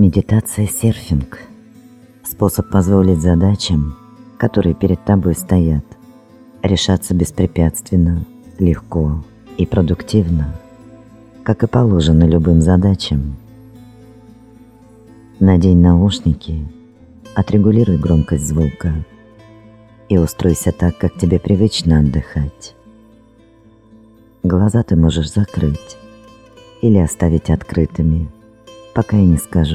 Медитация серфинг – способ позволить задачам, которые перед тобой стоят, решаться беспрепятственно, легко и продуктивно, как и положено любым задачам. Надень наушники, отрегулируй громкость звука и устройся так, как тебе привычно отдыхать. Глаза ты можешь закрыть или оставить открытыми, пока я не скажу.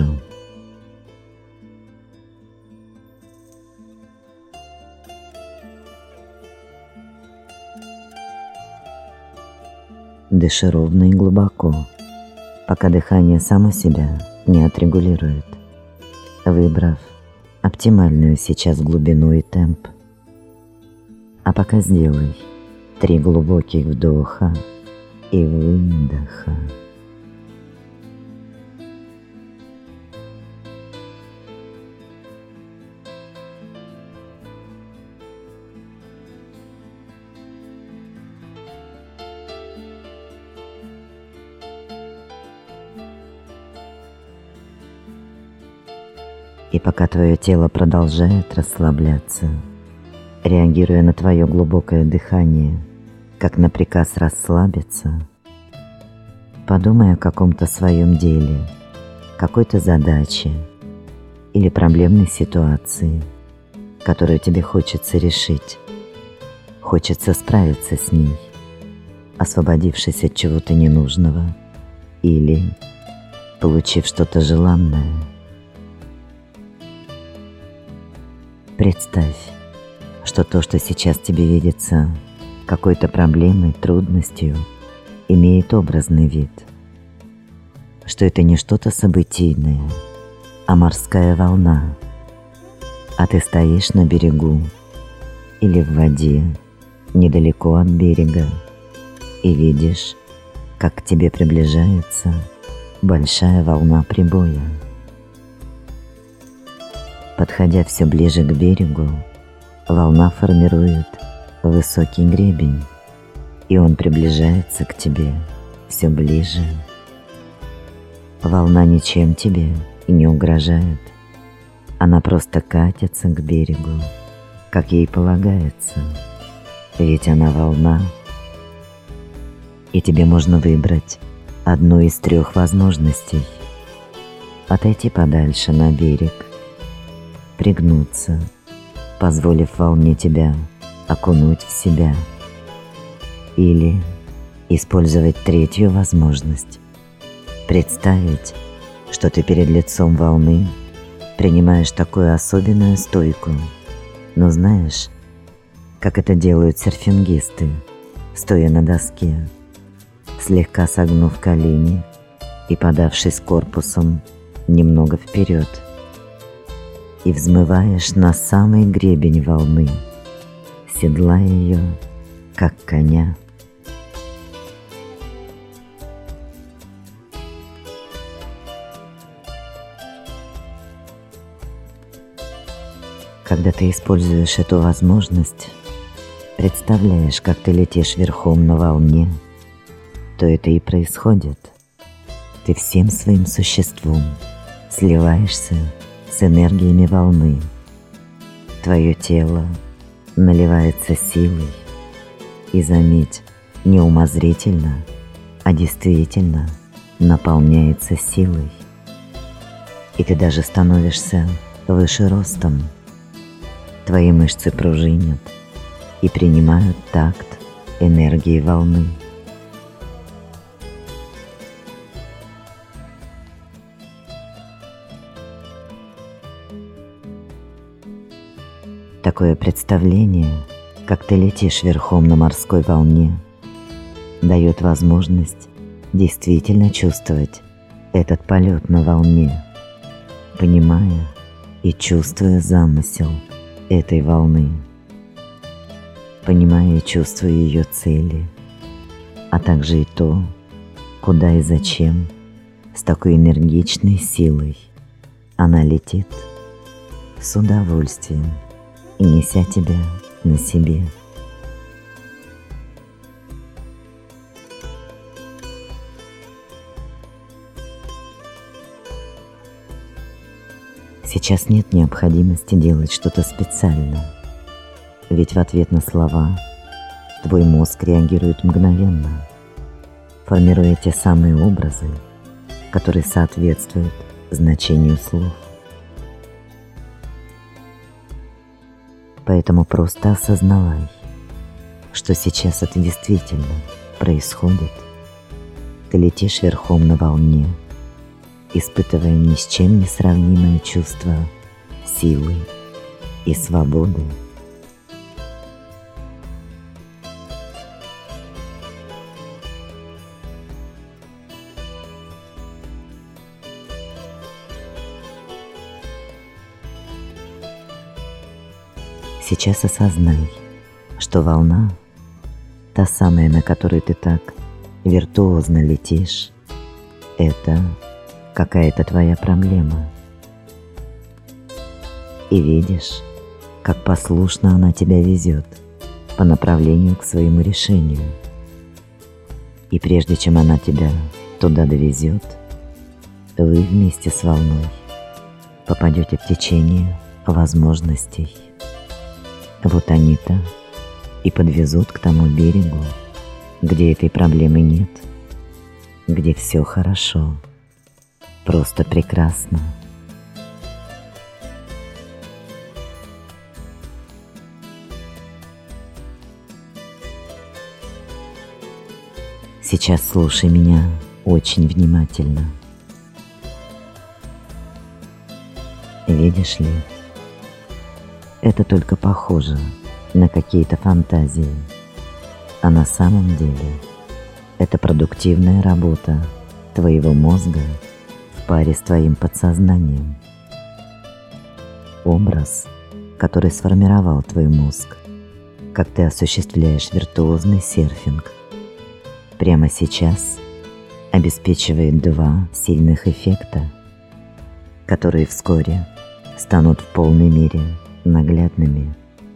Дыши ровно и глубоко, пока дыхание само себя не отрегулирует, выбрав оптимальную сейчас глубину и темп. А пока сделай 3 глубоких вдоха и выдоха. И пока твое тело продолжает расслабляться, реагируя на твое глубокое дыхание, как на приказ расслабиться, подумай о каком-то своем деле, какой-то задаче или проблемной ситуации, которую тебе хочется решить. Хочется справиться с ней, освободившись от чего-то ненужного или получив что-то желанное. Представь, что то, что сейчас тебе видится какой-то проблемой, трудностью, имеет образный вид, что это не что-то событийное, а морская волна, а ты стоишь на берегу или в воде, недалеко от берега, и видишь, как к тебе приближается большая волна прибоя. Подходя все ближе к берегу, волна формирует высокий гребень, и он приближается к тебе все ближе. Волна ничем тебе и не угрожает, она просто катится к берегу, как ей полагается, ведь она волна, и тебе можно выбрать одну из 3 возможностей: отойти подальше на берег, пригнуться, позволив волне тебя окунуть в себя, или использовать 3 возможность: представить, что ты перед лицом волны принимаешь такую особенную стойку, но знаешь, как это делают серфингисты, стоя на доске, слегка согнув колени и подавшись корпусом немного вперед, и взмываешь на самый гребень волны, седлая ее, как коня. Когда ты используешь эту возможность, представляешь, как ты летишь верхом на волне, то это и происходит. Ты всем своим существом сливаешься с энергиями волны. Твое тело наливается силой, и заметь, не умозрительно, а действительно наполняется силой. И ты даже становишься выше ростом. Твои мышцы пружинят и принимают такт энергии волны. Такое представление, как ты летишь верхом на морской волне, дает возможность действительно чувствовать этот полет на волне, понимая и чувствуя замысел этой волны, понимая и чувствуя ее цели, а также и то, куда и зачем с такой энергичной силой она летит с удовольствием и неся тебя на себе. Сейчас нет необходимости делать что-то специально, ведь в ответ на слова твой мозг реагирует мгновенно, формируя те самые образы, которые соответствуют значению слов. Поэтому просто осознавай, что сейчас это действительно происходит. Ты летишь верхом на волне, испытывая ни с чем не сравнимое чувство силы и свободы. Сейчас осознай, что волна, та самая, на которой ты так виртуозно летишь, это какая-то твоя проблема. И видишь, как послушно она тебя везет по направлению к своему решению. И прежде чем она тебя туда довезет, вы вместе с волной попадете в течение возможностей. Вот они-то и подвезут к тому берегу, где этой проблемы нет, где все хорошо, просто прекрасно. Сейчас слушай меня очень внимательно. Видишь ли, это только похоже на какие-то фантазии, а на самом деле это продуктивная работа твоего мозга в паре с твоим подсознанием. Образ, который сформировал твой мозг, как ты осуществляешь виртуозный серфинг, прямо сейчас обеспечивает два сильных эффекта, которые вскоре станут в полной мере наглядными.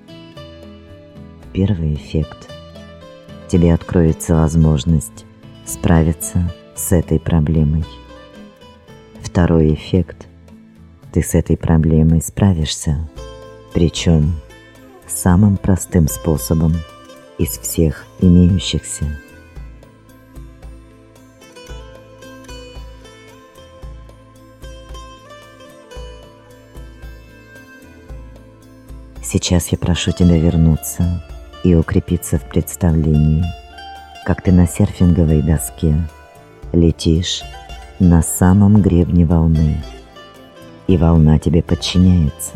Первый эффект. Тебе откроется возможность справиться с этой проблемой. Второй эффект. Ты с этой проблемой справишься, причем самым простым способом из всех имеющихся. Сейчас я прошу тебя вернуться и укрепиться в представлении, как ты на серфинговой доске летишь на самом гребне волны, и волна тебе подчиняется.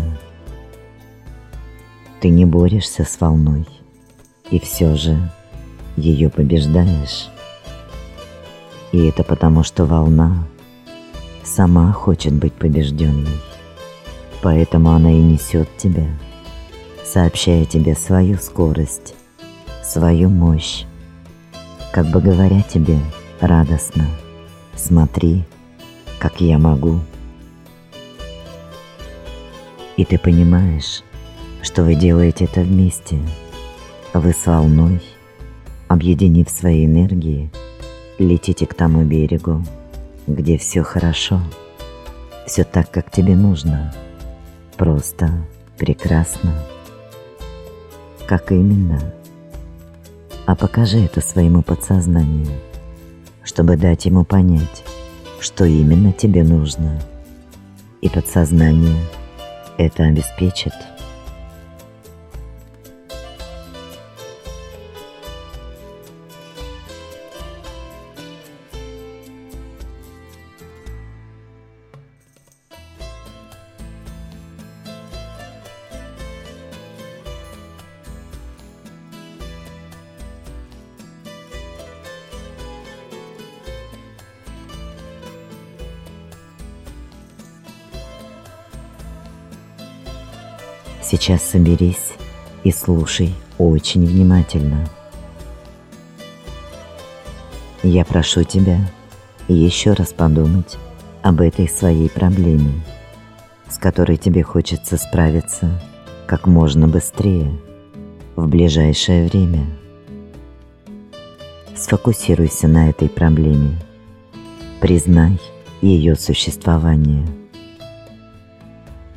Ты не борешься с волной, и все же ее побеждаешь. И это потому, что волна сама хочет быть побежденной, поэтому она и несет тебя, сообщая тебе свою скорость, свою мощь, как бы говоря тебе радостно: смотри, как я могу. И ты понимаешь, что вы делаете это вместе. Вы с волной, объединив свои энергии, летите к тому берегу, где все хорошо, все так, как тебе нужно, просто прекрасно. Как именно? А покажи это своему подсознанию, чтобы дать ему понять, что именно тебе нужно. И подсознание это обеспечит. Сейчас соберись и слушай очень внимательно. Я прошу тебя еще раз подумать об этой своей проблеме, с которой тебе хочется справиться как можно быстрее, в ближайшее время. Сфокусируйся на этой проблеме, признай ее существование.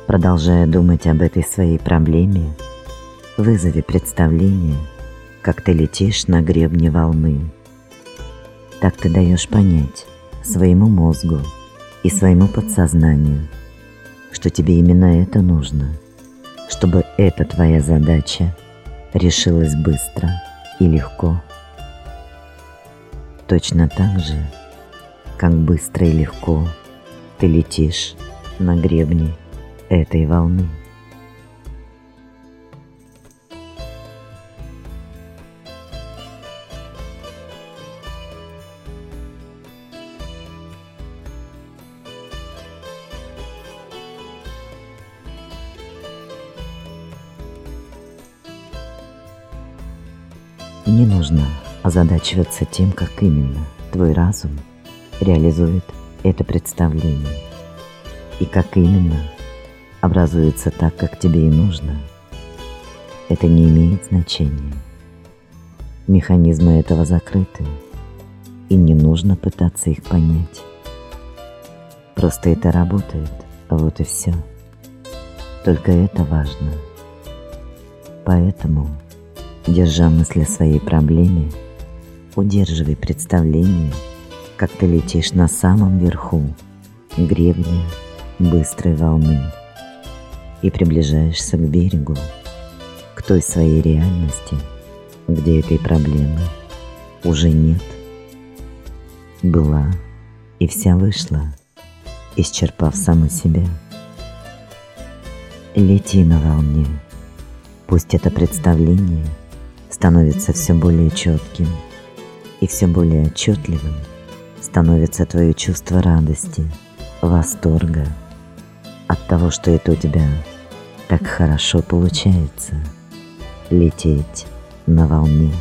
Продолжая думать об этой своей проблеме, вызови представление, как ты летишь на гребне волны. Так ты даешь понять своему мозгу и своему подсознанию, что тебе именно это нужно, чтобы эта твоя задача решилась быстро и легко. Точно так же, как быстро и легко ты летишь на гребне этой волны. Не нужно озадачиваться тем, как именно твой разум реализует это представление и как именно образуется так, как тебе и нужно. Это не имеет значения. Механизмы этого закрыты, и не нужно пытаться их понять. Просто это работает, вот и все. Только это важно. Поэтому, держа мысли о своей проблеме, удерживай представление, как ты летишь на самом верху гребня быстрой волны и приближаешься к берегу, к той своей реальности, где этой проблемы уже нет, была и вся вышла, исчерпав саму себя. Лети на волне, пусть это представление становится все более четким, и все более отчетливым становится твое чувство радости, восторга от того, что это у тебя так хорошо получается — лететь на волне.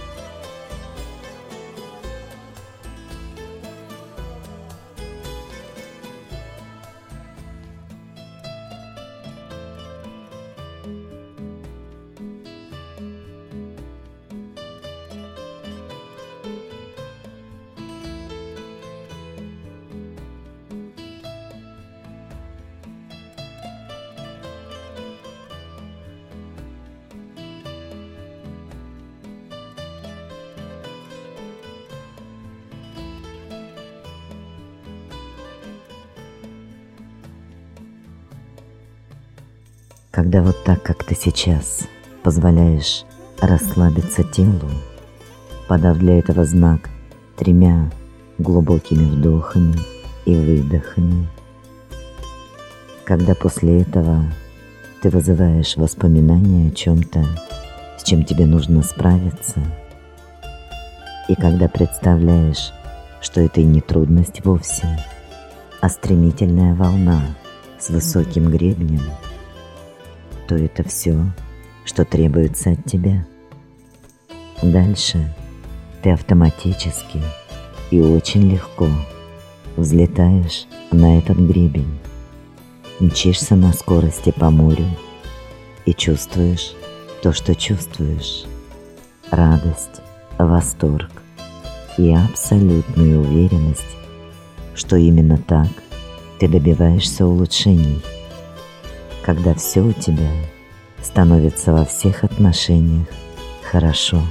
Когда вот так, как ты сейчас, позволяешь расслабиться телу, подав для этого знак 3 глубокими вдохами и выдохами. Когда после этого ты вызываешь воспоминания о чем-то, с чем тебе нужно справиться, и когда представляешь, что это и не трудность вовсе, а стремительная волна с высоким гребнем, то это все, что требуется от тебя. Дальше ты автоматически и очень легко взлетаешь на этот гребень, мчишься на скорости по морю и чувствуешь то, что чувствуешь: радость, восторг и абсолютную уверенность, что именно так ты добиваешься улучшений, когда все у тебя становится во всех отношениях хорошо.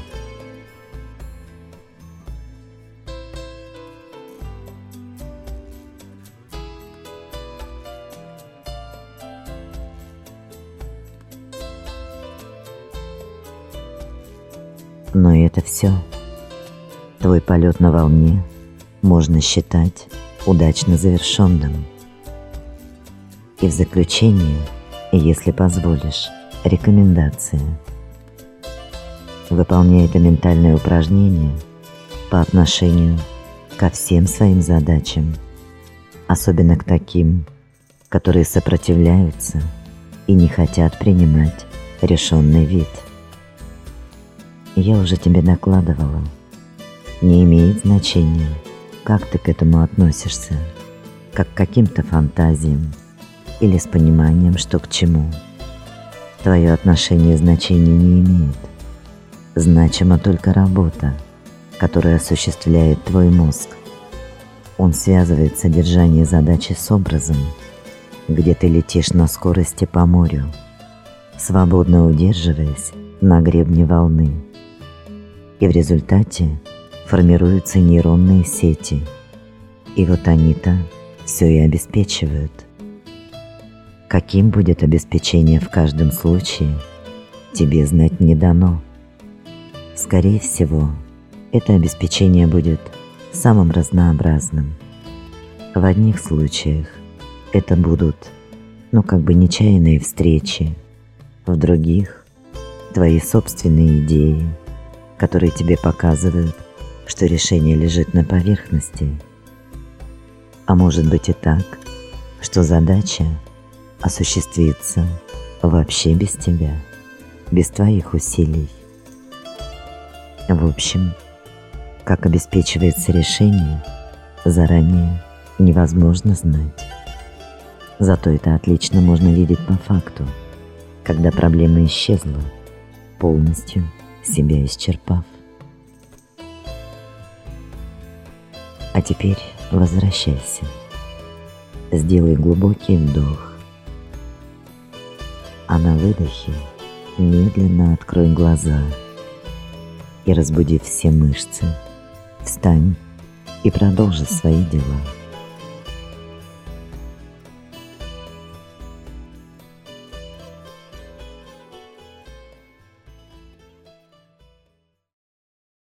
Но это все. Твой полет на волне можно считать удачно завершенным. И в заключение, если позволишь, рекомендация. Выполняй это ментальное упражнение по отношению ко всем своим задачам, особенно к таким, которые сопротивляются и не хотят принимать решенный вид. Я уже тебе докладывала. Не имеет значения, как ты к этому относишься, как к каким-то фантазиям или с пониманием, что к чему. Твое отношение значения не имеет. Значима только работа, которую осуществляет твой мозг. Он связывает содержание задачи с образом, где ты летишь на скорости по морю, свободно удерживаясь на гребне волны. И в результате формируются нейронные сети. И вот они-то все и обеспечивают. Каким будет обеспечение в каждом случае, тебе знать не дано. Скорее всего, это обеспечение будет самым разнообразным. В одних случаях это будут, нечаянные встречи, в других – твои собственные идеи, которые тебе показывают, что решение лежит на поверхности. А может быть и так, что задача осуществится вообще без тебя, без твоих усилий. В общем, как обеспечивается решение, заранее невозможно знать. Зато это отлично можно видеть по факту, когда проблема исчезла, полностью себя исчерпав. А теперь возвращайся. Сделай глубокий вдох. А на выдохе медленно открой глаза и, разбудив все мышцы, встань и продолжи свои дела.